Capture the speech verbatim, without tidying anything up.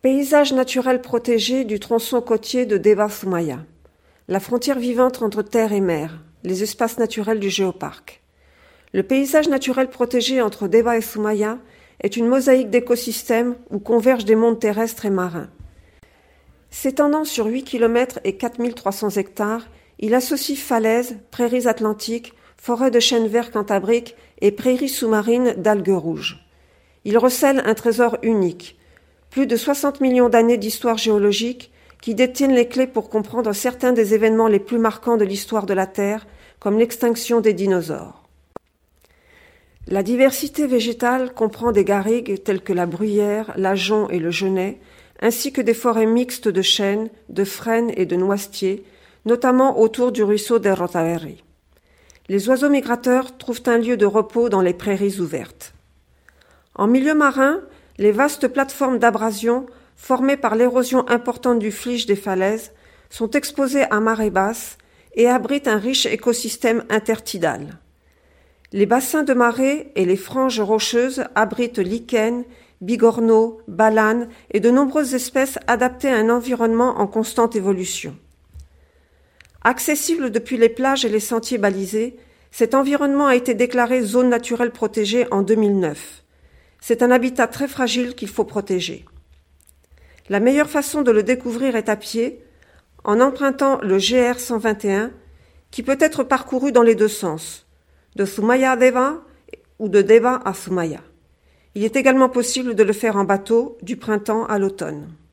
Paysage naturel protégé du tronçon côtier de Deva-Soumaya. La frontière vivante entre terre et mer, les espaces naturels du géoparc. Le paysage naturel protégé entre Deva et Soumaya est une mosaïque d'écosystèmes où convergent des mondes terrestres et marins. S'étendant sur huit kilomètres et quatre mille trois cents hectares, il associe falaises, prairies atlantiques, forêts de chênes verts cantabriques et prairies sous-marines d'algues rouges. Il recèle un trésor unique, plus de soixante millions d'années d'histoire géologique qui détiennent les clés pour comprendre certains des événements les plus marquants de l'histoire de la Terre, comme l'extinction des dinosaures. La diversité végétale comprend des garrigues telles que la bruyère, l'ajon et le genêt, ainsi que des forêts mixtes de chênes, de frênes et de noisetiers, notamment autour du ruisseau de Rotaverri. Les oiseaux migrateurs trouvent un lieu de repos dans les prairies ouvertes. En milieu marin, les vastes plateformes d'abrasion, formées par l'érosion importante du flysch des falaises, sont exposées à marée basse et abritent un riche écosystème intertidal. Les bassins de marée et les franges rocheuses abritent lichens, bigorneaux, balanes et de nombreuses espèces adaptées à un environnement en constante évolution. Accessible depuis les plages et les sentiers balisés, cet environnement a été déclaré zone naturelle protégée en deux mille neuf. C'est un habitat très fragile qu'il faut protéger. La meilleure façon de le découvrir est à pied, en empruntant le G R cent vingt et un, qui peut être parcouru dans les deux sens, de Soumaya à Deva ou de Deva à Soumaya. Il est également possible de le faire en bateau du printemps à l'automne.